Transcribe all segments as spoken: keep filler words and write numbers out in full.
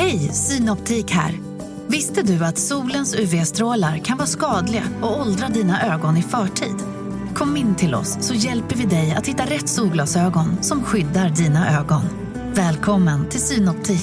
Hej, Synoptik här. Visste du att solens U V-strålar kan vara skadliga och åldra dina ögon i förtid? Kom in till oss så hjälper vi dig att hitta rätt solglasögon som skyddar dina ögon. Välkommen till Synoptik.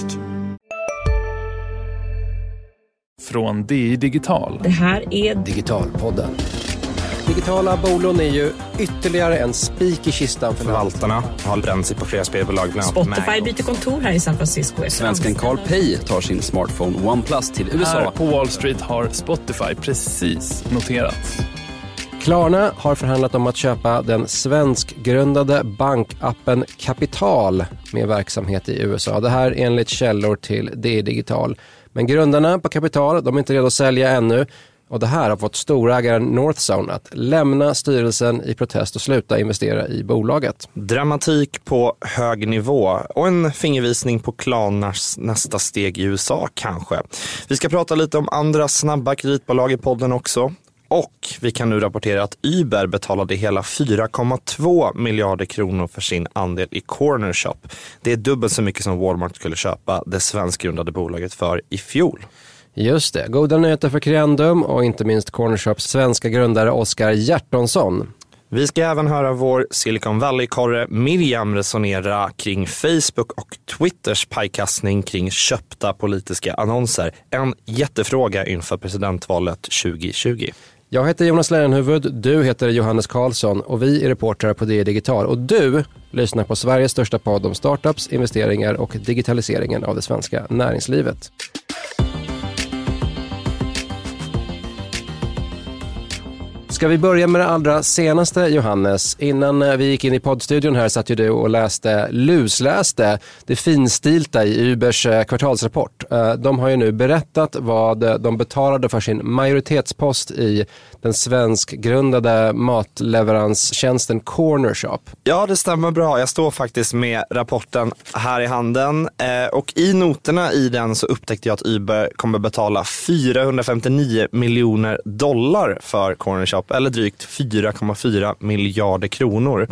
Från D I Digital. Det här är Digitalpodden. Digitala bolån är ju ytterligare en spik i kistan för förvaltarna. Har bränt sig på flera spelbolag. Spotify byter kontor här i San Francisco. Svensken Carl Pei tar sin smartphone OnePlus till U S A. Här på Wall Street har Spotify precis noterats. Klarna har förhandlat om att köpa den svenskgrundade bankappen Kapital med verksamhet i U S A. Det här enligt källor till D I Digital. Men grundarna på Kapital, de är inte redo att sälja ännu. Och det här har fått storägaren Northzone att lämna styrelsen i protest och sluta investera i bolaget. Dramatik på hög nivå och en fingervisning på Klarnas nästa steg i U S A kanske. Vi ska prata lite om andra snabba kreditbolag i podden också. Och vi kan nu rapportera att Uber betalade hela fyra komma två miljarder kronor för sin andel i Corner Shop. Det är dubbelt så mycket som Walmart skulle köpa det svenskgrundade bolaget för i fjol. Just det. Goda nyheter för Creandum och inte minst Corner Shops svenska grundare Oskar Hjertonsson. Vi ska även höra vår Silicon Valley-korre Miriam resonera kring Facebook och Twitters pajkastning kring köpta politiska annonser. En jättefråga inför presidentvalet tjugo tjugo. Jag heter Jonas Leijonhufvud, du heter Johannes Karlsson och vi är reportrar på D I Digital. Och du lyssnar på Sveriges största podd om startups, investeringar och digitaliseringen av det svenska näringslivet. Ska vi börja med det allra senaste, Johannes? Innan vi gick in i poddstudion här satt ju du och läste, lusläste det finstilta i Ubers kvartalsrapport. De har ju nu berättat vad de betalade för sin majoritetspost i den svenskgrundade matleveranstjänsten Corner Shop. Ja, det stämmer bra. Jag står faktiskt med rapporten här i handen. Och i noterna i den så upptäckte jag att Uber kommer betala fyrahundrafemtionio miljoner dollar för Corner Shop. Eller drygt fyra komma fyra miljarder kronor.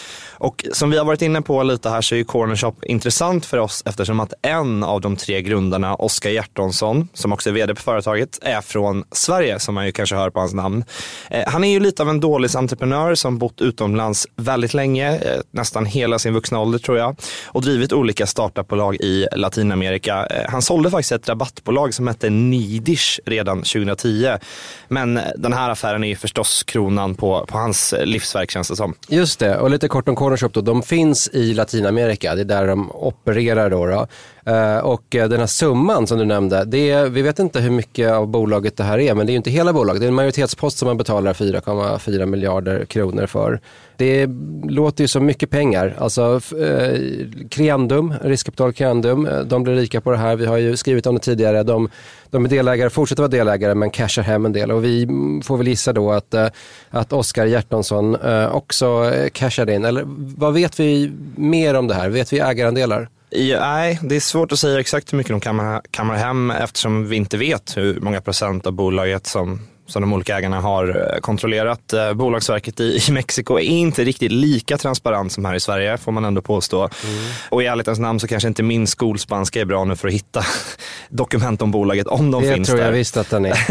Och som vi har varit inne på lite här så är ju Corner Shop intressant för oss eftersom att en av de tre grundarna, Oskar Hjertonsson, som också är vd på företaget, är från Sverige, som man ju kanske hör på hans namn. Eh, han är ju lite av en dålig entreprenör som bott utomlands väldigt länge, eh, nästan hela sin vuxna ålder tror jag, och drivit olika startupbolag i Latinamerika. Eh, han sålde faktiskt ett rabattbolag som hette Nidish redan tjugohundratio, men den här affären är ju förstås kronan på, på hans livsverk, känns det som. Just det, och lite kort om Corner Shop då, de finns i Latinamerika, det är där de opererar då, då. Uh, och den här summan som du nämnde, det är, vi vet inte hur mycket av bolaget det här är, men det är ju inte hela bolaget, det är en majoritetspost som man betalar fyra komma fyra miljarder kronor för. Det låter ju som mycket pengar, alltså uh, Creandum, riskkapital Creandum, de blir rika på det här, vi har ju skrivit om det tidigare, de, de är delägare, fortsätter vara delägare men cashar hem en del och vi får väl gissa då att, uh, att Oskar Hjertonsson uh, också cashar in, eller vad vet vi mer om det här, vet vi ägarandelar? Ja, nej, det är svårt att säga exakt hur mycket de kammar, kammar hem eftersom vi inte vet hur många procent av bolaget som, som de olika ägarna har kontrollerat. Eh, Bolagsverket i, i Mexiko är inte riktigt lika transparent som här i Sverige, får man ändå påstå. Mm. Och i ärlighetens namn så kanske inte min skolspanska är bra nu för att hitta dokument om bolaget, om de det finns tror där. Jag visst att den är.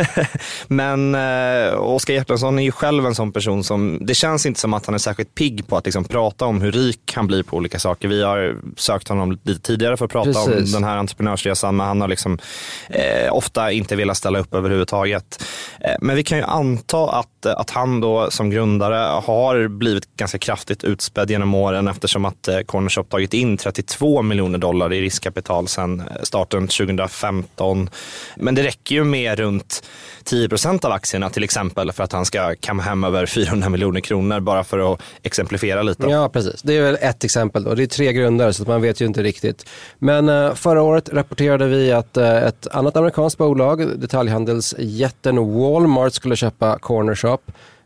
Men eh, Oskar Hjertonsson är ju själv en sån person som, det känns inte som att han är särskilt pigg på att liksom prata om hur rik han blir på olika saker. Vi har sökt honom lite tidigare för att prata Precis. om den här entreprenörsresan, men han har liksom eh, ofta inte velat ställa upp överhuvudtaget. Eh, men vi kan ju anta att, att han då som grundare har blivit ganska kraftigt utspädd genom åren eftersom att eh, Corner Shop tagit in trettiotvå miljoner dollar i riskkapital sedan starten tjugohundrafemton. Men det räcker ju med runt tio procent av aktierna till exempel för att han ska kamma hem över fyrahundra miljoner kronor, bara för att exemplifiera lite. Ja, precis. Det är väl ett exempel då. Det är tre grundare så att man vet ju inte riktigt. Men uh, förra året rapporterade vi att uh, ett annat amerikanskt bolag, detaljhandelsjätten Walmart, skulle köpa Corner Shop.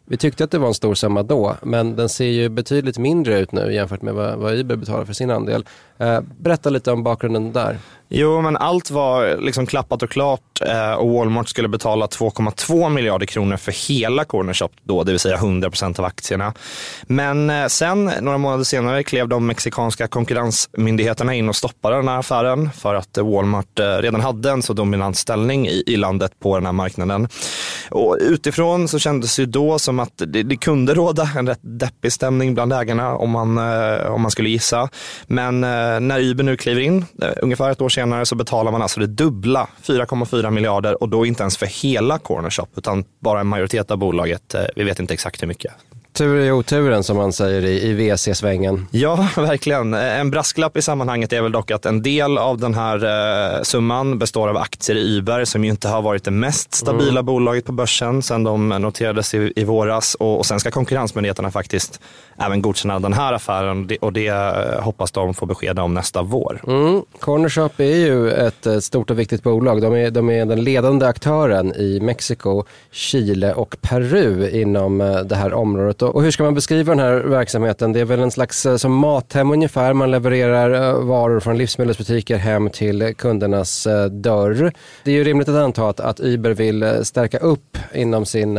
Vi tyckte att det var en stor summa då, men den ser ju betydligt mindre ut nu jämfört med vad, vad Uber betalar för sin andel. Eh, berätta lite om bakgrunden där. Jo, men allt var liksom klappat och klart eh, och Walmart skulle betala två komma två miljarder kronor för hela Cornershop då, det vill säga hundra procent av aktierna. Men eh, sen, några månader senare, klev de mexikanska konkurrensmyndigheterna in och stoppade den här affären för att eh, Walmart eh, redan hade en så dominant ställning i, i landet på den här marknaden. Och utifrån så kändes det då som att det, det kunde råda en rätt deppig stämning bland ägarna om man, eh, om man skulle gissa. Men eh, när Uber nu kliver in, eh, ungefär ett år senare, så betalar man alltså det dubbla, fyra komma fyra miljarder, och då inte ens för hela Cornershop utan bara en majoritet av bolaget. Vi vet inte exakt hur mycket. Tur i oturen som man säger i, i V C-svängen. Ja, verkligen. En brasklapp i sammanhanget är väl dock att en del av den här eh, summan består av aktier i Uber som ju inte har varit det mest stabila mm. bolaget på börsen sedan de noterades i, i våras. Och, och sen ska konkurrensmyndigheterna faktiskt även godkänna den här affären och det eh, hoppas de får besked om nästa vår. Mm. Cornershop är ju ett, ett stort och viktigt bolag. De är, de är den ledande aktören i Mexiko, Chile och Peru inom eh, det här området. Och hur ska man beskriva den här verksamheten? Det är väl en slags som mathem ungefär. Man levererar varor från livsmedelsbutiker hem till kundernas dörr. Det är ju rimligt att anta att, att Uber vill stärka upp inom sin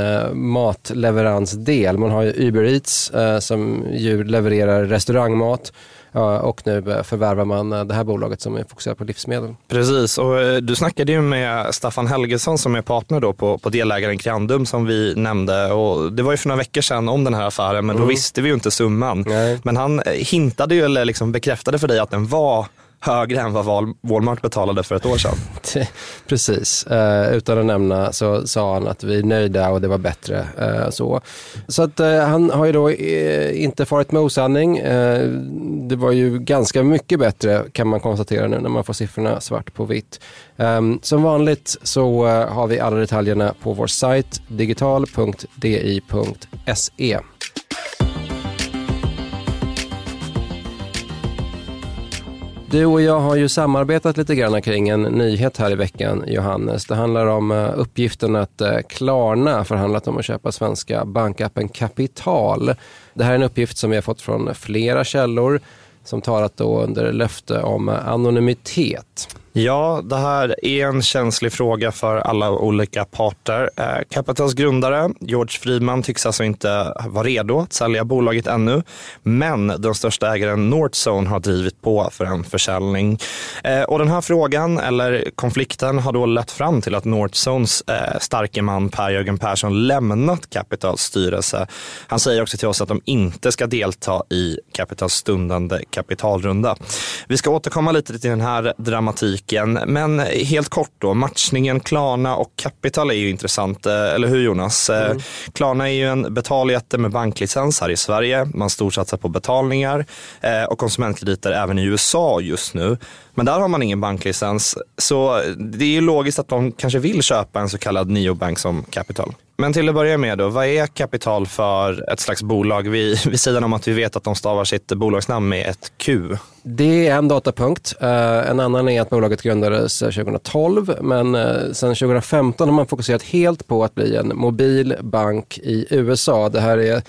matleveransdel. Man har ju Uber Eats som ju levererar restaurangmat. Och nu förvärvar man det här bolaget som är fokuserat på livsmedel. Precis, och du snackade ju med Staffan Helgesson som är partner då på, på delägaren Creandum som vi nämnde. Och det var ju för några veckor sedan om den här affären, men mm. då visste vi ju inte summan. Nej. Men han hintade ju eller liksom bekräftade för dig att den var högre än vad Walmart betalade för ett år sedan. Precis. Uh, utan att nämna så sa han att vi är nöjda och det var bättre. Uh, så så att, uh, han har ju då uh, inte farit med osanning. Uh, det var ju ganska mycket bättre kan man konstatera nu när man får siffrorna svart på vitt. Um, som vanligt så uh, har vi alla detaljerna på vår sajt digital punkt d i punkt s e. Du och jag har ju samarbetat lite grann kring en nyhet här i veckan, Johannes. Det handlar om uppgiften att Klarna förhandlat om att köpa svenska bankappen Kapital. Det här är en uppgift som vi har fått från flera källor som talat då under löfte om anonymitet. Ja, det här är en känslig fråga för alla olika parter. Eh, Capitals grundare, George Friedman, tycks alltså inte vara redo att sälja bolaget ännu. Men den största ägaren Northzone har drivit på för en försäljning. Eh, och den här frågan, eller konflikten, har då lett fram till att Northzones eh, starke man Per-Jörgen Persson lämnat Capitals styrelse. Han säger också till oss att de inte ska delta i Capitals stundande kapitalrunda. Vi ska återkomma lite till den här dramatiken. Men helt kort då, matchningen Klarna och Capital är ju intressant, eller hur Jonas? Mm. Klarna är ju en betaljätte med banklicens här i Sverige. Man storsatsar på betalningar och konsumentkrediter även i U S A just nu. Men där har man ingen banklicens, så det är ju logiskt att de kanske vill köpa en så kallad neobank som Capital. Men till att börja med då, vad är Kapital för ett slags bolag? Vi, vid sidan om att vi vet att de stavar sitt bolagsnamn med ett Q. Det är en datapunkt. Uh, en annan är att bolaget grundades tjugohundratolv, men uh, sedan tjugohundrafemton har man fokuserat helt på att bli en mobil bank i U S A. Det här är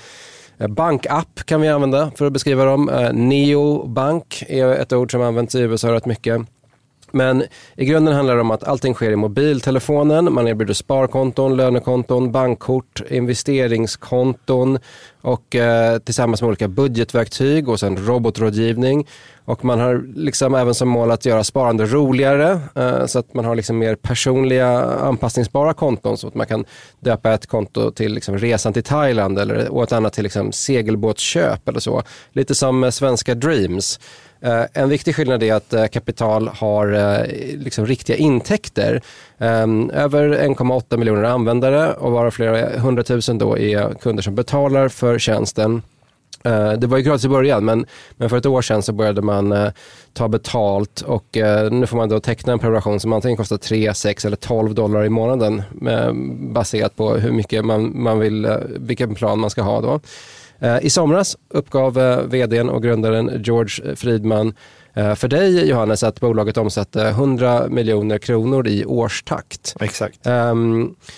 bankapp kan vi använda för att beskriva dem. Uh, neobank är ett ord som används i U S A rätt mycket. Men i grunden handlar det om att allting sker i mobiltelefonen. Man erbjuder sparkonton, lönekonton, bankkort, investeringskonton och eh, tillsammans med olika budgetverktyg och sen robotrådgivning. Och man har liksom även som mål att göra sparande roligare eh, så att man har liksom mer personliga anpassningsbara konton så att man kan döpa ett konto till liksom resan till Thailand eller och ett annat till liksom segelbåtsköp eller så. Lite som svenska Dreams. Uh, en viktig skillnad är att uh, Kapital har uh, liksom riktiga intäkter. Um, över en komma åtta miljoner användare och varav flera hundratusen då är kunder som betalar för tjänsten. Uh, det var ju gratis i början, men, men för ett år sedan så började man uh, ta betalt och uh, nu får man då teckna en prenumeration som antingen kostar tre, sex eller tolv dollar i månaden uh, baserat på hur mycket man, man vill, uh, vilken plan man ska ha då. I somras uppgav vdn och grundaren George Friedman för dig, Johannes, att bolaget omsatte hundra miljoner kronor i årstakt. Exakt. Um,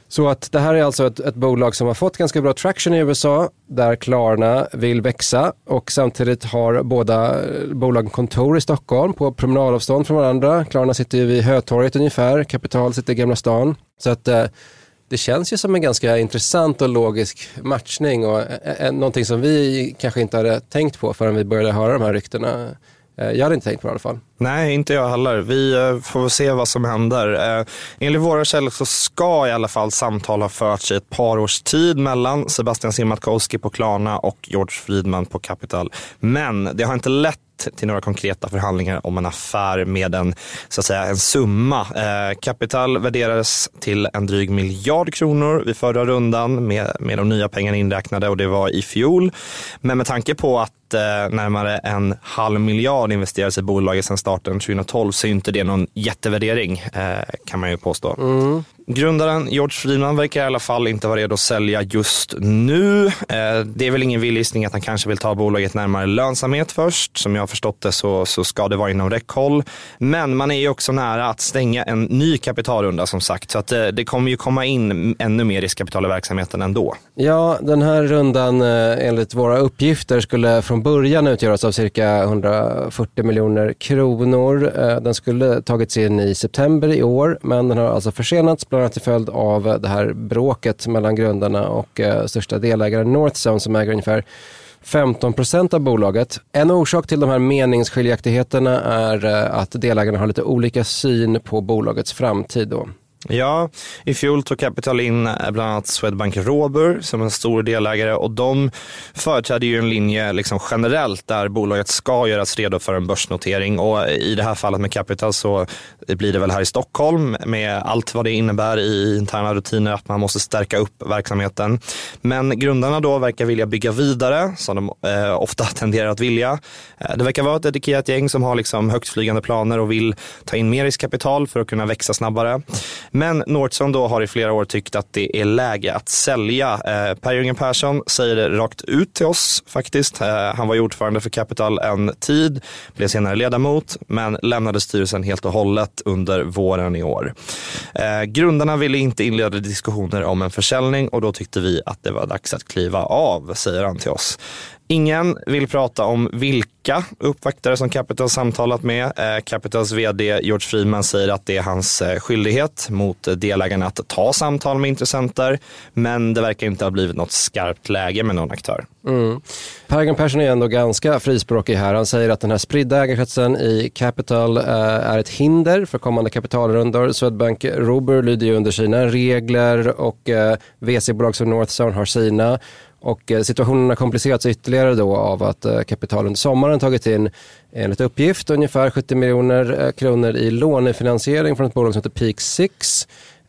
Så att det här är alltså ett, ett bolag som har fått ganska bra traction i U S A, där Klarna vill växa, och samtidigt har båda bolagen kontor i Stockholm på promenadavstånd från varandra. Klarna sitter ju vid Hötorget ungefär, Kapital sitter i Gamla stan. Så att eh, det känns ju som en ganska intressant och logisk matchning, och eh, eh, någonting som vi kanske inte hade tänkt på förrän vi började höra de här ryktena. Eh, jag hade inte tänkt på det i alla fall. Nej, inte jag heller. Vi får se vad som händer. Eh, enligt våra källor så ska i alla fall samtal ha förts i ett par års tid mellan Sebastian Siemiatkowski på Klarna och George Friedman på Capital. Men det har inte lett till några konkreta förhandlingar om en affär med en, så att säga, en summa. Eh, Capital värderades till en dryg miljard kronor vid förra rundan med, med de nya pengarna inräknade, och det var i fjol. Men med tanke på att eh, närmare en halv miljard investerades i bolaget sedan starten tjugohundratolv så är inte det någon jättevärdering, eh, kan man ju påstå. Mm. Grundaren George Friedman verkar i alla fall inte vara redo att sälja just nu. Eh, det är väl ingen villgissning att han kanske vill ta bolaget närmare lönsamhet först. Som jag har förstått det så, så ska det vara inom räckhåll. Men man är ju också nära att stänga en ny kapitalrunda, som sagt. Så att det, det kommer ju komma in ännu mer riskkapital i verksamheten ändå. Ja, den här rundan eh, enligt våra uppgifter skulle från början utgöras av cirka hundrafyrtio miljoner kronor. Eh, den skulle tagits in i september i år, men den har alltså försenats bland annat till följd av det här bråket mellan grundarna och eh, största delägaren Northzone, som äger ungefär femton procent av bolaget. En orsak till de här meningsskiljaktigheterna är eh, att delägarna har lite olika syn på bolagets framtid då. Ja, i fjol tog Capital in bland annat Swedbank Robur som en stor delägare, och de företräder ju en linje liksom generellt där bolaget ska göras redo för en börsnotering, och i det här fallet med Capital så blir det väl här i Stockholm med allt vad det innebär i interna rutiner att man måste stärka upp verksamheten. Men grundarna då verkar vilja bygga vidare, som de eh, ofta tenderar att vilja. Eh, det verkar vara ett dedikerat gäng som har liksom högtflygande planer och vill ta in mer riskkapital för att kunna växa snabbare. Men Northzone då har i flera år tyckt att det är läge att sälja. Eh, Per-Jörgen Persson säger det rakt ut till oss faktiskt. Eh, han var ju ordförande för Capital en tid, blev senare ledamot, men lämnade styrelsen helt och hållet under våren i år. Eh, grundarna ville inte inleda diskussioner om en försäljning, och då tyckte vi att det var dags att kliva av, säger han till oss. Ingen vill prata om vilka uppvaktare som Capital samtalat med. Eh, Capitals vd George Friedman säger att det är hans eh, skyldighet mot delägarna att ta samtal med intressenter, men det verkar inte ha blivit något skarpt läge med någon aktör. Mm. Per-Jörgen Persson är ändå ganska frispråkig här. Han säger att den här spridda ägarkretsen i Capital eh, är ett hinder för kommande kapitalrundor. Swedbank Robur lyder ju under sina regler, och eh, V C-bolag som Northzone har sina. Och situationen har komplicerats ytterligare då av att Capital under sommaren tagit in, enligt uppgift, ungefär sjuttio miljoner kronor i lånefinansiering från ett bolag som heter Peak Six.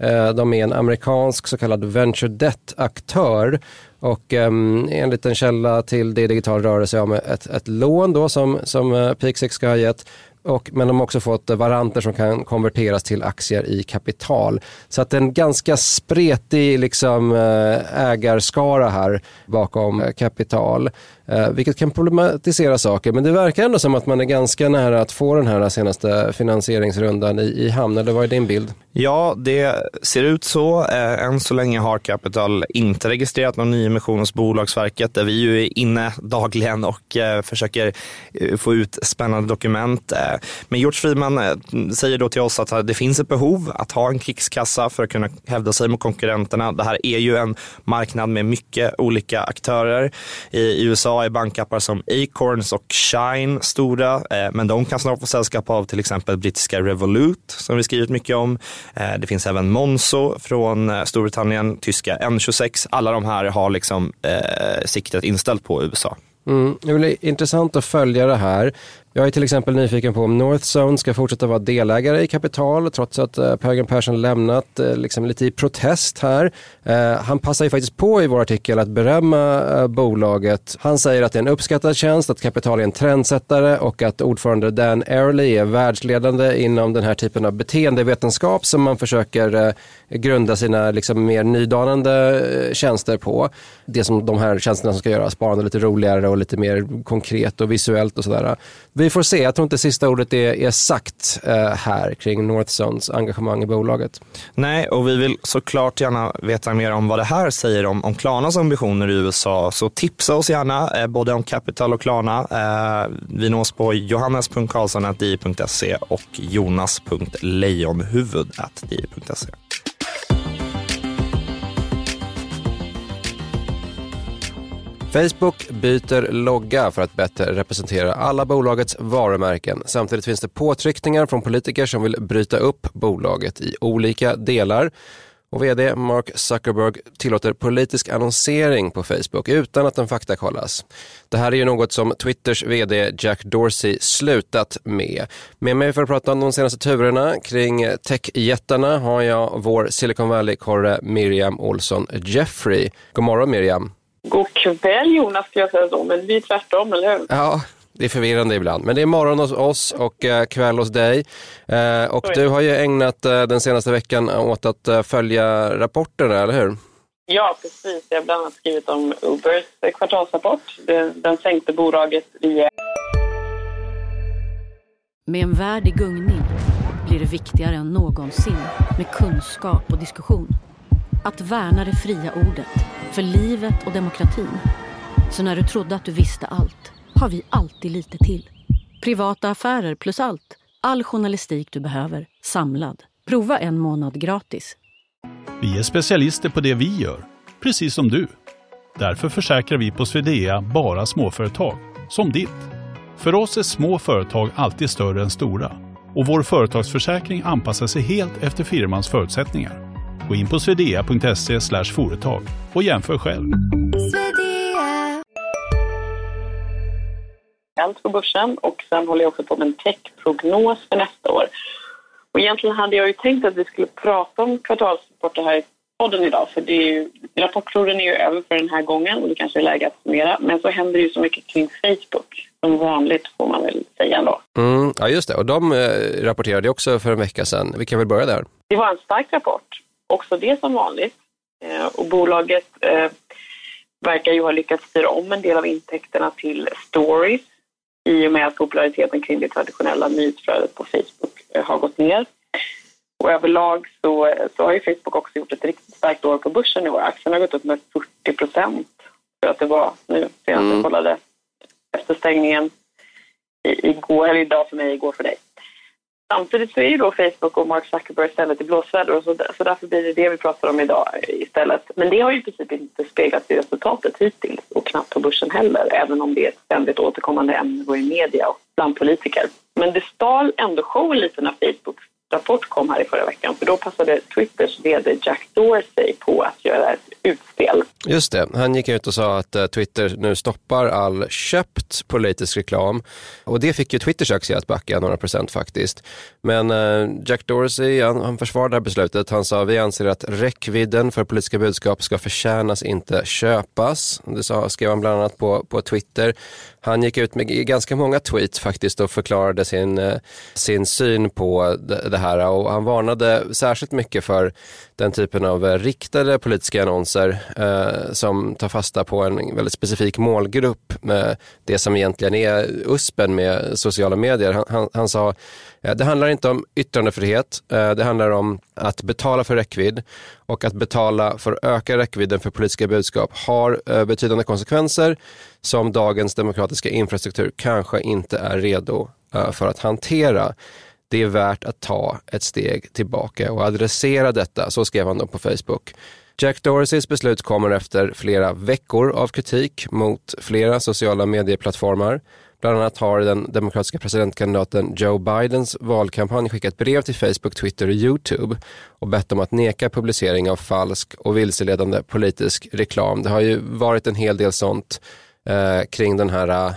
De är en amerikansk så kallad venture debt-aktör, och um, enligt en källa till det digital rör det sig om ett, ett lån då som, som Peak Six ska ha gett. Och, men de har också fått varanter som kan konverteras till aktier i kapital. Så att det är en ganska spretig liksom, ägarskara här bakom kapital. Eh, vilket kan problematisera saker. Men det verkar ändå som att man är ganska nära att få den här senaste finansieringsrundan i, i hamn. Eller vad är din bild? Ja, det ser ut så. Eh, än så länge har Capital inte registrerat någon nyemission hos Bolagsverket, där vi ju är inne dagligen och eh, försöker eh, få ut spännande dokument. Eh, men George Friedman eh, säger då till oss att det finns ett behov att ha en krigskassa för att kunna hävda sig mot konkurrenterna. Det här är ju en marknad med mycket olika aktörer. I, i U S A är bankappar som Acorns och Shine stora, eh, men de kan snart få sällskap av till exempel brittiska Revolut som vi skrivit mycket om. Det finns även Monzo från Storbritannien, tyska N tjugosex. Alla de här har liksom eh, siktet inställt på U S A. Mm, det blir intressant att följa det här. Jag är till exempel nyfiken på om Northzone ska fortsätta vara delägare i Kapital, trots att eh, Per-Jörgen Persson lämnat eh, liksom lite i protest här. Eh, han passar ju faktiskt på i vår artikel att berömma eh, bolaget. Han säger att det är en uppskattad tjänst, att Kapital är en trendsättare och att ordförande Dan Early är världsledande inom den här typen av beteendevetenskap som man försöker eh, grunda sina liksom, mer nydanande eh, tjänster på. Det som de här tjänsterna som ska göra sparande lite roligare och lite mer konkret och visuellt och sådär. Vi får se, jag tror inte sista ordet är, är sagt eh, här kring Northzones engagemang i bolaget. Nej, och vi vill såklart gärna veta mer om vad det här säger om, om Klarnas ambitioner i U S A. Så tipsa oss gärna, eh, både om Capital och Klarna. Eh, vi nås på johannes punkt karlsson snabel-a di punkt se och jonas punkt lejonhuvud snabel-a di punkt se. Facebook byter logga för att bättre representera alla bolagets varumärken. Samtidigt finns det påtryckningar från politiker som vill bryta upp bolaget i olika delar. Och vd Mark Zuckerberg tillåter politisk annonsering på Facebook utan att den faktakollas. Det här är ju något som Twitters vd Jack Dorsey slutat med. Med mig för att prata om de senaste turerna kring techjättarna har jag vår Silicon Valley-korre Miriam Olsson Jeffrey. God morgon Miriam. God kväll Jonas, ska jag säga så, men vi är tvärtom, eller hur? Ja, det är förvirrande ibland. Men det är morgon hos oss och eh, kväll hos dig. Eh, och du har ju ägnat eh, den senaste veckan åt att eh, följa rapporterna, eller hur? Ja, precis. Jag har bland annat skrivit om Ubers kvartalsrapport. Den, den sänkte bolaget rejält. Med en värld i gungning blir det viktigare än någonsin med kunskap och diskussion. Att värna det fria ordet för livet och demokratin. Så när du trodde att du visste allt, har vi alltid lite till. Privata affärer plus allt. All journalistik du behöver, samlad. Prova en månad gratis. Vi är specialister på det vi gör, precis som du. Därför försäkrar vi på Swedea bara småföretag, som ditt. För oss är små företag alltid större än stora. Och vår företagsförsäkring anpassar sig helt efter firmans förutsättningar. Gå in på swedea punkt se slash företag och jämför själv. Allt på börsen och sen håller jag också på med en techprognos för nästa år. Och egentligen hade jag ju tänkt att vi skulle prata om kvartalsrapporter här i podden idag, för det är ju, rapportperioden är ju över för den här gången och det kanske är läge att summera. Men så händer det ju så mycket kring Facebook, som vanligt får man väl säga ändå. Mm, ja just det, och de eh, rapporterade också för en vecka sedan. Vi kan väl börja där. Det var en stark rapport, också det som vanligt. Eh, och bolaget eh, verkar ju ha lyckats styra om en del av intäkterna till stories i och med att populariteten kring det traditionella nyhetsflödet på Facebook eh, har gått ner. Och överlag så, så har ju Facebook också gjort ett riktigt starkt år på börsen i år. Aktien har gått upp med fyrtio procent för att det var nu senast jag kollade efter stängningen i, igår, eller idag för mig, igår för dig. Samtidigt så är ju då Facebook och Mark Zuckerberg stället i blåsväder och så, så därför blir det det vi pratar om idag istället. Men det har ju i princip inte speglats i resultatet hittills och knappt på börsen heller, även om det är ett ständigt återkommande ämne i media och bland politiker. Men det stal ändå show lite när Facebooks rapport kom här i förra veckan, för då passade Twitters vd Jack Dorsey på att göra ett utspel. Just det, han gick ut och sa att uh, Twitter nu stoppar all köpt politisk reklam och det fick ju Twitters aktie att backa några procent faktiskt. Men uh, Jack Dorsey, han, han försvarade det här beslutet. Han sa: vi anser att räckvidden för politiska budskap ska förtjänas, inte köpas. Det sa, skrev han bland annat på, på Twitter. Han gick ut med ganska många tweets faktiskt och förklarade sin, uh, sin syn på det, det här, och han varnade särskilt mycket för den typen av uh, riktade politiska annonser uh, som tar fasta på en väldigt specifik målgrupp med det som egentligen är uspen med sociala medier. Han, han, han sa: det handlar inte om yttrandefrihet, det handlar om att betala för räckvidd, och att betala för att öka räckvidden för politiska budskap har betydande konsekvenser som dagens demokratiska infrastruktur kanske inte är redo för att hantera. Det är värt att ta ett steg tillbaka och adressera detta, så skrev han då på Facebook. Jack Dorseys beslut kommer efter flera veckor av kritik mot flera sociala medieplattformar. Bland annat har den demokratiska presidentkandidaten Joe Bidens valkampanj skickat brev till Facebook, Twitter och YouTube och bett om att neka publicering av falsk och vilseledande politisk reklam. Det har ju varit en hel del sånt eh, kring den här uh,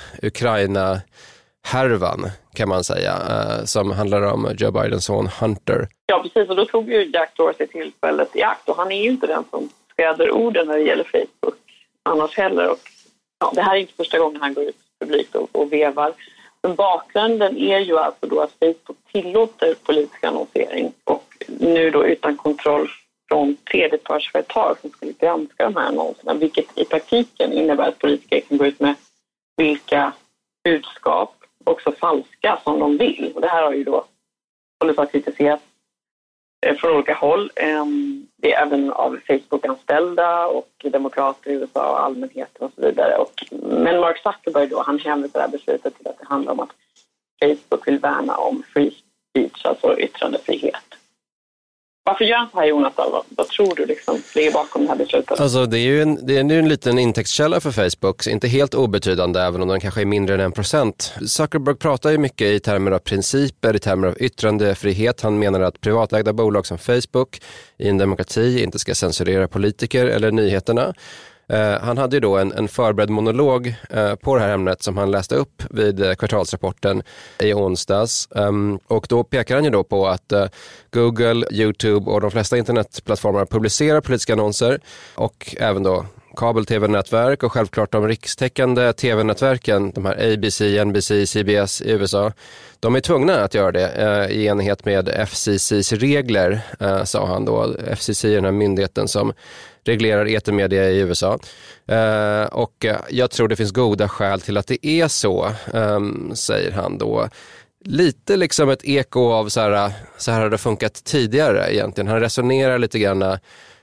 Ukraina-härvan, kan man säga, eh, som handlar om Joe Bidens son Hunter. Ja, precis, och då tog ju Jack Dorsey tillfället i akt, och han är ju inte den som skräder orden när det gäller Facebook annars heller. Och ja, det här är inte första gången han går ut publikt och, och vevar. Men bakgrunden är ju alltså då att Facebook tillåter politisk annonsering, och nu då utan kontroll från tredjepartsföretag som skulle granska de här annonserna, vilket i praktiken innebär att politiker kan gå ut med vilka budskap också falska som de vill. Och det här har ju då hållit på att kritiseras från olika håll. Det är även av Facebook-anställda och demokrater i U S A och allmänheten och så vidare. Och, men Mark Zuckerberg då, han hänvisar det här beslutet till att det handlar om att Facebook vill värna om free speech, alltså yttrandefrihet. Varför gör han så här, Jonas? Vad, vad tror du liksom ligger bakom det här beslutet? Alltså det är ju en, det är ju en liten intäktskälla för Facebook, inte helt obetydande även om den kanske är mindre än en procent. Zuckerberg pratar ju mycket i termer av principer, i termer av yttrandefrihet. Han menar att privatägda bolag som Facebook i en demokrati inte ska censurera politiker eller nyheterna. Uh, han hade ju då en, en förberedd monolog uh, på det här ämnet som han läste upp vid uh, kvartalsrapporten i onsdags. Um, och då pekar han ju då på att uh, Google, YouTube och de flesta internetplattformar publicerar politiska annonser och även då kabel-tv-nätverk och självklart de rikstäckande tv-nätverken, de här A B C, N B C, C B S i U S A, de är tvungna att göra det eh, i enlighet med F C C:s regler, eh, sa han då. F C C är den här myndigheten som reglerar etermedia i U S A. Eh, och jag tror det finns goda skäl till att det är så, eh, säger han då. Lite liksom ett eko av så här, så här har det funkat tidigare egentligen. Han resonerar lite grann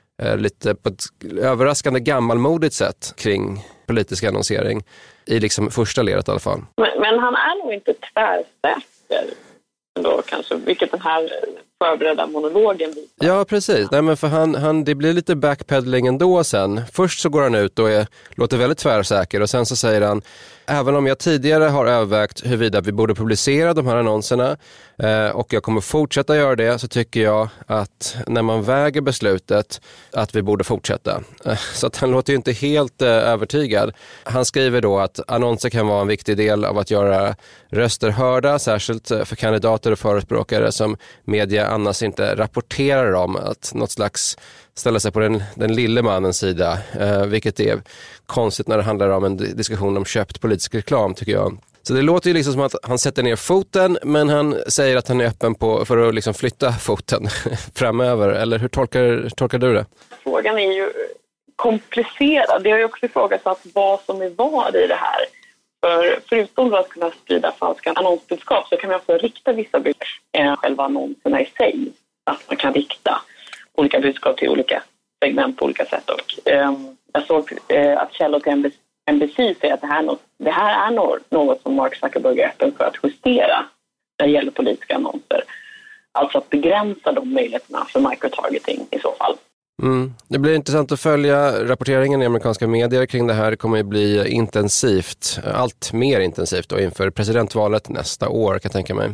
lite på ett överraskande gammalmodigt sätt kring politisk annonsering i liksom första ledet i alla fall. Men, men han är nog inte tvärsäker då kanske, vilket den här förberedda monologen visar. Ja, precis. Nej, men för han, han, det blir lite backpedaling ändå sen. Först så går han ut och är, låter väldigt tvärsäker och sen så säger han, även om jag tidigare har övervägt huruvida vi borde publicera de här annonserna eh, och jag kommer fortsätta göra det, så tycker jag att när man väger beslutet att vi borde fortsätta. Eh, så att han låter ju inte helt eh, övertygad. Han skriver då att annonser kan vara en viktig del av att göra röster hörda, särskilt för kandidater och förespråkare som media annars inte rapporterar om, att något slags ställa sig på den, den lille mannens sida, eh, vilket är konstigt när det handlar om en diskussion om köpt politisk reklam, tycker jag. Så det låter ju liksom som att han sätter ner foten, men han säger att han är öppen på, för att liksom flytta foten framöver. Eller hur tolkar, tolkar du det? Frågan är ju komplicerad. Det har ju också ifrågasatt vad som är vad i det här. För förutom att kunna sprida falska annonsbudskap så kan man också rikta vissa budskap, eh, själva annonserna i sig. Att man kan rikta olika budskap till olika segment på olika sätt. Och, eh, jag såg eh, att källor till N B C säger att det här, något, det här är något, något som Mark Zuckerberg är öppen för att justera när det gäller politiska annonser. Alltså att begränsa de möjligheterna för microtargeting i så fall. Mm. Det blir intressant att följa rapporteringen i amerikanska medier kring det här. Det kommer att bli intensivt, allt mer intensivt då inför presidentvalet nästa år, kan jag tänka mig.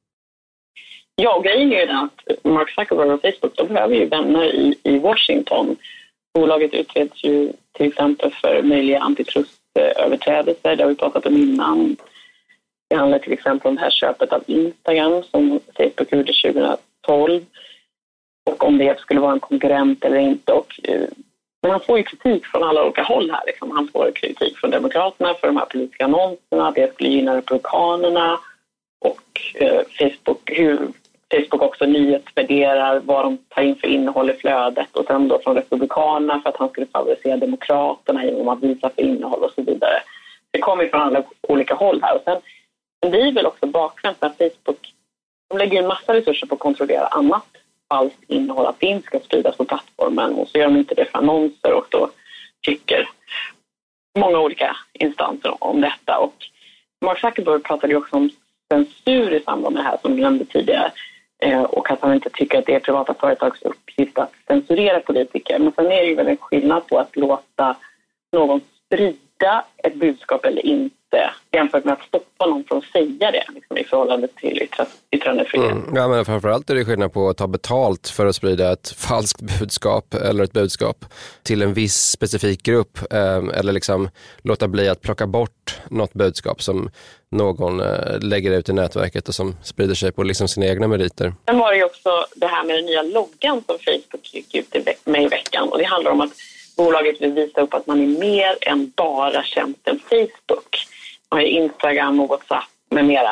Ja, grejen är ju den att Mark Zuckerberg och Facebook, de behöver ju vänner i, i Washington. Bolaget utreds ju till exempel för möjliga antitrustöverträdelser. Det har vi pratat om innan. Det handlar till exempel om det här köpet av Instagram som Facebook gjorde tjugohundratolv. Och om det skulle vara en konkurrent eller inte. Och, men han får ju kritik från alla olika håll här. Liksom. Han får kritik från Demokraterna för de här politiska annonserna. Det skulle gynna republikanerna. Och eh, Facebook, hur Facebook också nyhetsvärderar vad de tar in för innehåll i flödet. Och sen då från republikanerna för att han skulle favorisera Demokraterna genom att visa för innehåll och så vidare. Det kommer från alla olika håll här. Och sen men det är väl också bakvänt när Facebook, de lägger en massa resurser på att kontrollera annat falskt innehåll, att det inte ska spridas på plattformen, och så gör de inte det för annonser, och då tycker många olika instanser om detta. Och Mark Zuckerberg pratade ju också om censur i samband med det här som vi nämnde tidigare, eh, och att han inte tycker att det är privata företags uppgift att censurera politiker. Men sen är det ju väl en skillnad på att låta någon sprida ett budskap eller inte, jämfört med att stoppa någon från att säga det liksom, i förhållande till yttra, yttrandefrihet. Mm. Ja, men framförallt är det skillnad på att ta betalt för att sprida ett falskt budskap eller ett budskap till en viss specifik grupp, eh, eller liksom låta bli att plocka bort något budskap som någon eh, lägger ut i nätverket och som sprider sig på liksom sina egna meriter. Sen var det ju också det här med den nya loggan som Facebook gick ut med i veckan, och det handlar om att bolaget vill visa upp att man är mer än bara känt än Facebook. Man har Instagram och WhatsApp med mera.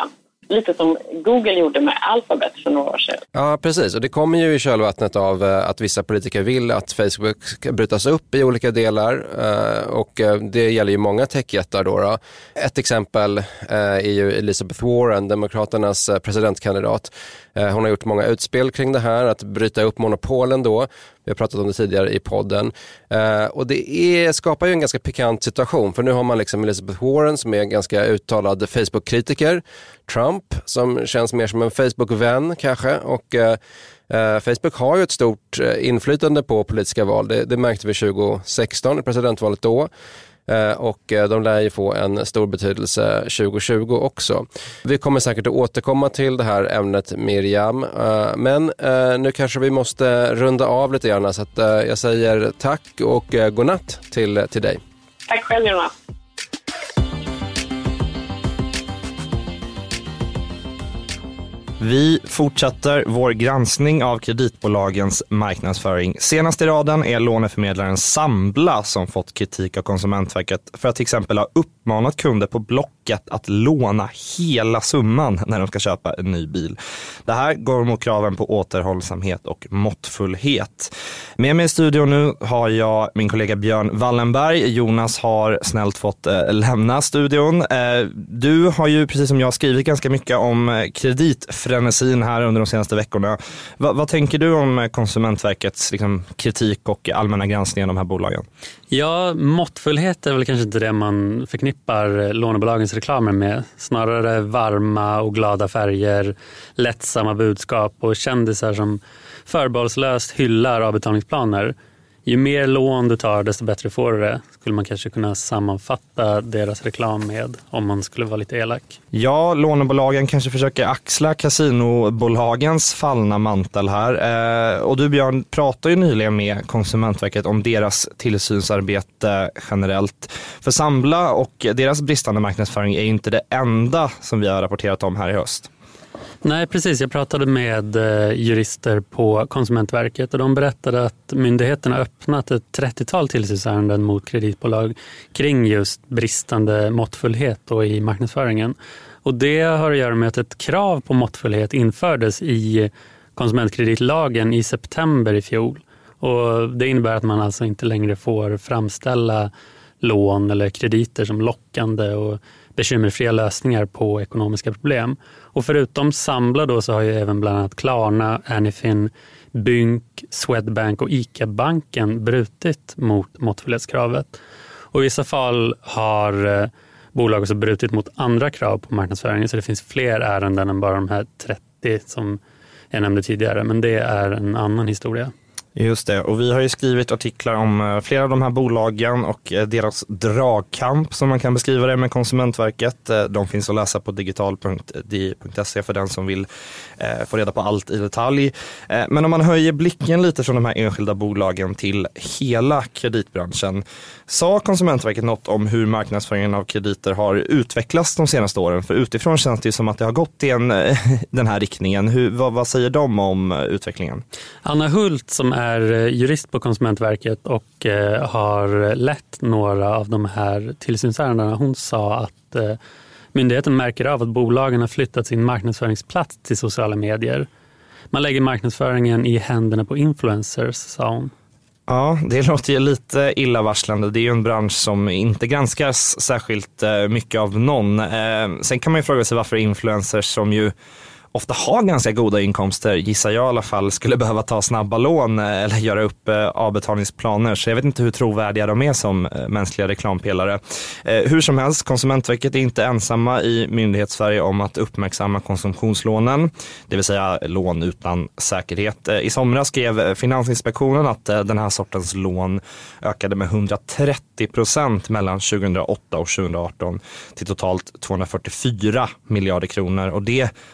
lite som Google gjorde med Alphabet för några år sedan. Ja, precis. Och det kommer ju i kölvattnet av att vissa politiker vill att Facebook ska brytas upp i olika delar. Och det gäller ju många techjättar då, då. Ett exempel är ju Elizabeth Warren, Demokraternas presidentkandidat. Hon har gjort många utspel kring det här, att bryta upp monopolen då. Vi har pratat om det tidigare i podden. Eh, och det är, skapar ju en ganska pikant situation. För nu har man liksom Elizabeth Warren som är en ganska uttalad Facebook-kritiker. Trump som känns mer som en Facebook-vän kanske. Och eh, Facebook har ju ett stort inflytande på politiska val. Det, det märkte vi tjugo sexton i presidentvalet då. Och de lär ju få en stor betydelse tjugo tjugo också. Vi kommer säkert att återkomma till det här ämnet, Miriam. Men nu kanske vi måste runda av lite grann. Så att jag säger tack och godnatt till, till dig. Tack själv, Jonas. Vi fortsätter vår granskning av kreditbolagens marknadsföring. Senast i raden är låneförmedlaren Sambla som fått kritik av Konsumentverket för att till exempel ha uppmanat kunder på Blocket att låna hela summan när de ska köpa en ny bil. Det här går mot kraven på återhållsamhet och måttfullhet. Med mig i studion nu har jag min kollega Björn Wallenberg. Jonas har snällt fått eh, lämna studion. Eh, du har ju precis som jag skrivit ganska mycket om kreditfrenesin här under de senaste veckorna. Va, vad tänker du om Konsumentverkets liksom, kritik och allmänna granskning av de här bolagen? Ja, måttfullhet är väl kanske inte det man förknippar lånebolagens reklamer med. Snarare varma och glada färger, lättsamma budskap och kändisar som förbehållslöst hyllar avbetalningsplaner. Ju mer lån du tar, desto bättre får du det. Skulle man kanske kunna sammanfatta deras reklam med, om man skulle vara lite elak. Ja, lånebolagen kanske försöker axla kasinobolagens fallna mantel här. Eh, och du Björn pratar ju nyligen med Konsumentverket om deras tillsynsarbete generellt. För Sambla och deras bristande marknadsföring är ju inte det enda som vi har rapporterat om här i höst. Nej, precis. Jag pratade med jurister på Konsumentverket och de berättade att myndigheterna öppnat ett trettiotal tillsynsärenden mot kreditbolag kring just bristande måttfullhet och i marknadsföringen. Och det har att göra med att ett krav på måttfullhet infördes i konsumentkreditlagen i september i fjol. Och det innebär att man alltså inte längre får framställa lån eller krediter som lockande och bekymmerfria lösningar på ekonomiska problem. Och förutom Sambla då så har ju även bland annat Klarna, Anyfin, Bynk, Swedbank och ICA-banken brutit mot måttfullhetskravet. Och i vissa fall har eh, bolag också brutit mot andra krav på marknadsföringen, så det finns fler ärenden än bara de här trettio som jag nämnde tidigare, men det är en annan historia. Just det, och vi har ju skrivit artiklar om flera av de här bolagen och deras dragkamp som man kan beskriva det med Konsumentverket. De finns att läsa på digital punkt d i punkt se för den som vill eh, få reda på allt i detalj. Eh, men om man höjer blicken lite från de här enskilda bolagen till hela kreditbranschen. Sa Konsumentverket något om hur marknadsföringen av krediter har utvecklats de senaste åren? För utifrån känns det som att det har gått i en, den här riktningen. Hur, vad, vad säger de om utvecklingen? Anna Hult som är är jurist på Konsumentverket och eh, har lett några av de här tillsynsärendena. Hon sa att eh, myndigheten märker av att bolagen har flyttat sin marknadsföringsplats till sociala medier. Man lägger marknadsföringen i händerna på influencers, sa hon. Ja, det låter ju lite illavarslande. Det är ju en bransch som inte granskas särskilt mycket av någon. Eh, sen kan man ju fråga sig varför influencers som ju ofta har ganska goda inkomster, gissar jag i alla fall, skulle behöva ta snabba lån eller göra upp eh, avbetalningsplaner. Så jag vet inte hur trovärdiga de är som eh, mänskliga reklampelare. Eh, hur som helst, Konsumentverket är inte ensamma i myndighetssverige om att uppmärksamma konsumtionslånen, det vill säga lån utan säkerhet. Eh, I somras skrev Finansinspektionen att eh, den här sortens lån ökade med hundratrettio procent mellan tjugohundraåtta och tjugoarton till totalt tvåhundrafyrtiofyra miljarder kronor, och det motsvarar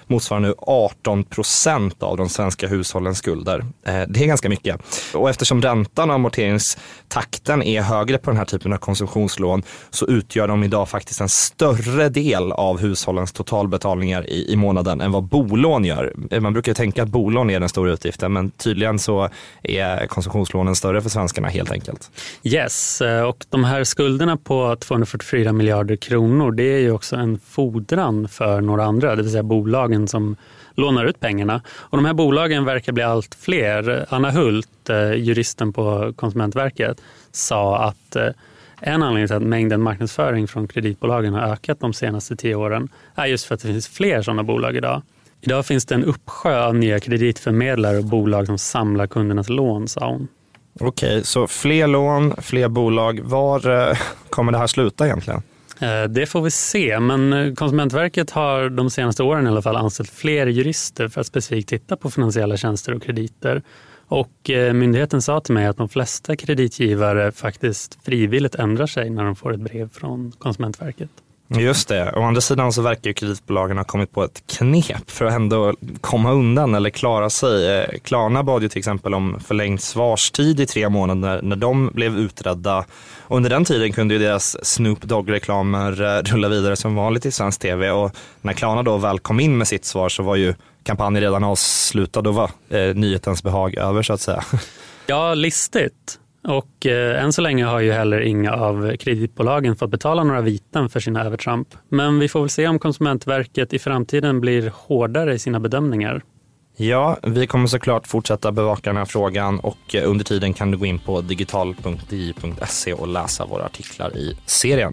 nu arton procent av de svenska hushållens skulder. Det är ganska mycket. Och eftersom räntan och amorteringstakten är högre på den här typen av konsumtionslån så utgör de idag faktiskt en större del av hushållens totalbetalningar i, i månaden än vad bolån gör. Man brukar tänka att bolån är den stora utgiften, men tydligen så är konsumtionslånen större för svenskarna helt enkelt. Yes, och de här skulderna på tvåhundrafyrtiofyra miljarder kronor, det är ju också en fordran för några andra, det vill säga bolagen som lånar ut pengarna. Och de här bolagen verkar bli allt fler. Anna Hult, juristen på Konsumentverket, sa att en anledning till att mängden marknadsföring från kreditbolagen har ökat de senaste tio åren är just för att det finns fler sådana bolag idag. Idag finns det en uppsjö av nya kreditförmedlare och bolag som samlar kundernas lån, sa hon. Okej, så fler lån, fler bolag. Var kommer det här sluta egentligen? Det får vi se, men Konsumentverket har de senaste åren i alla fall anställt fler jurister för att specifikt titta på finansiella tjänster och krediter. Och myndigheten sa till mig att de flesta kreditgivare faktiskt frivilligt ändrar sig när de får ett brev från Konsumentverket. Just det. Å andra sidan så verkar ju kreditbolagen ha kommit på ett knep för att ändå komma undan eller klara sig. Klarna bad ju till exempel om förlängd svarstid i tre månader när de blev utredda. Och under den tiden kunde ju deras Snoop Dogg-reklamer rulla vidare som vanligt i svensk tv. Och när Klarna då väl kom in med sitt svar så var ju kampanjen redan avslutad. Då var eh, nyhetens behag över så att säga. Ja, listigt. Och eh, än så länge har ju heller inga av kreditbolagen fått betala några viten för sina övertramp. Men vi får väl se om Konsumentverket i framtiden blir hårdare i sina bedömningar. Ja, vi kommer såklart fortsätta bevaka den här frågan och under tiden kan du gå in på digital punkt d i punkt se och läsa våra artiklar i serien.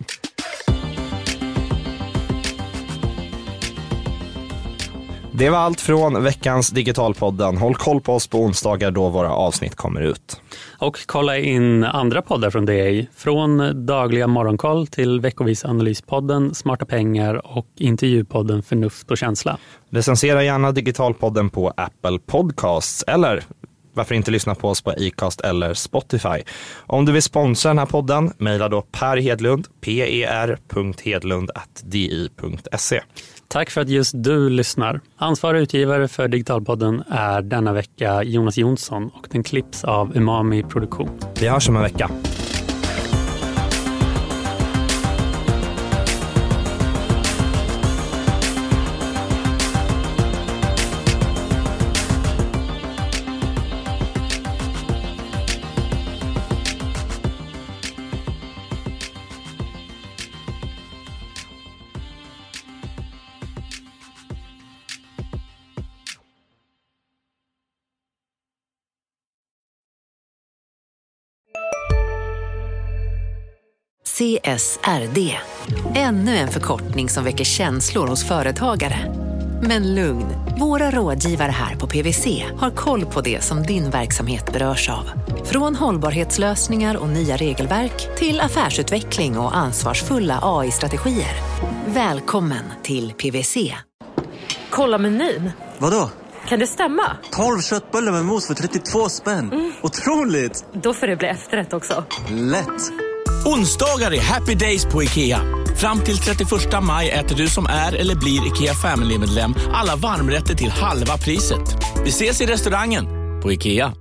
Det var allt från veckans Digitalpodden. Håll koll på oss på onsdagar då våra avsnitt kommer ut. Och kolla in andra poddar från D I. Från dagliga morgonkoll till veckovis analyspodden, Smarta pengar och intervjupodden Förnuft och känsla. Recensera gärna Digitalpodden på Apple Podcasts eller varför inte lyssna på oss på Acast eller Spotify. Om du vill sponsra den här podden, mejla då Per Hedlund, per punkt hedlund at d i punkt se. Tack för att just du lyssnar. Ansvarig utgivare för Digitalpodden är denna vecka Jonas Jonsson och den klipps av Umami Produktion. Vi hörs om en vecka. C S R D. Ännu en förkortning som väcker känslor hos företagare. Men lugn, våra rådgivare här på P W C har koll på det som din verksamhet berörs av. Från hållbarhetslösningar och nya regelverk till affärsutveckling och ansvarsfulla A I-strategier. Välkommen till P W C. Kolla menyn. Vadå? Kan det stämma? tolv köttbullar med mos för trettiotvå spänn. Mm. Otroligt! Då får det bli efterrätt också. Lätt! Onsdagar är happy days på IKEA. Fram till trettioförsta maj äter du som är eller blir IKEA Family-medlem alla varmrätter till halva priset. Vi ses i restaurangen på IKEA.